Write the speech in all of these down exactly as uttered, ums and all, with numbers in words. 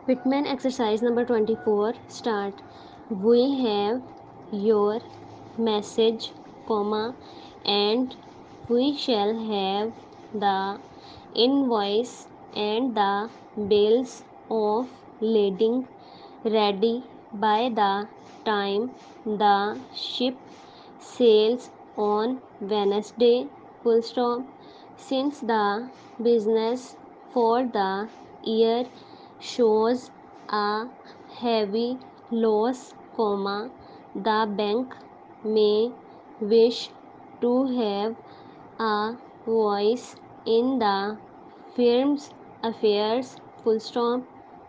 Pitman exercise number twenty-four. Start. We have your message, comma, and we shall have the invoice and the bills of lading ready by the time the ship sails on Wednesday. Full stop. Since the business for the year shows a heavy loss, comma, the bank may wish to have a voice in the firm's affairs. Full stop.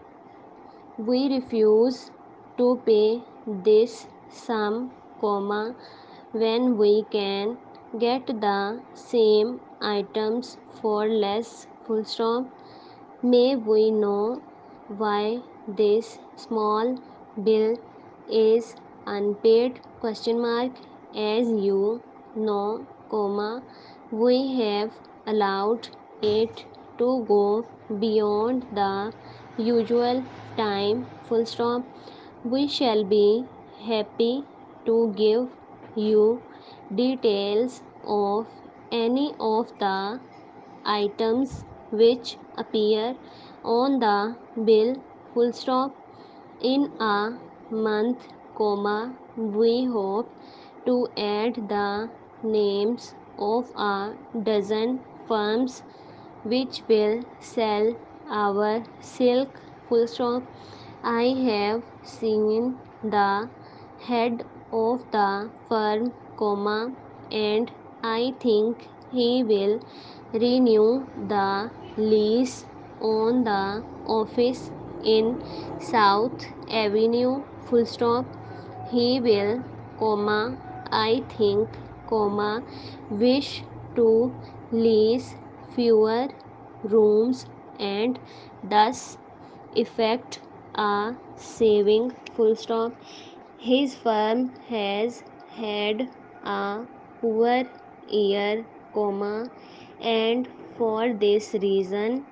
We refuse to pay this sum, comma, when we can get the same items for less. Full stop. May we know why this small bill is unpaid? Question mark. As you know, comma, we have allowed it to go beyond the usual time. Full stop. We shall be happy to give you details of any of the items which appear on the bill. Full stop. In a month, comma, we hope to add the names of a dozen firms which will sell our silk. Full stop. I have seen the head of the firm, comma, and I think he will renew the lease on the office in South Avenue. Full stop. He will, comma, I think, comma, wish to lease fewer rooms and thus effect a saving. Full stop. His firm has had a poor year, comma, and for this reason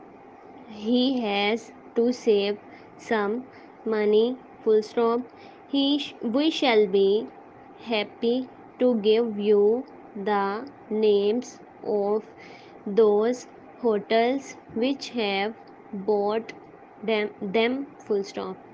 he has to save some money. Full stop. He sh- we shall be happy to give you the names of those hotels which have bought them, them. Full stop.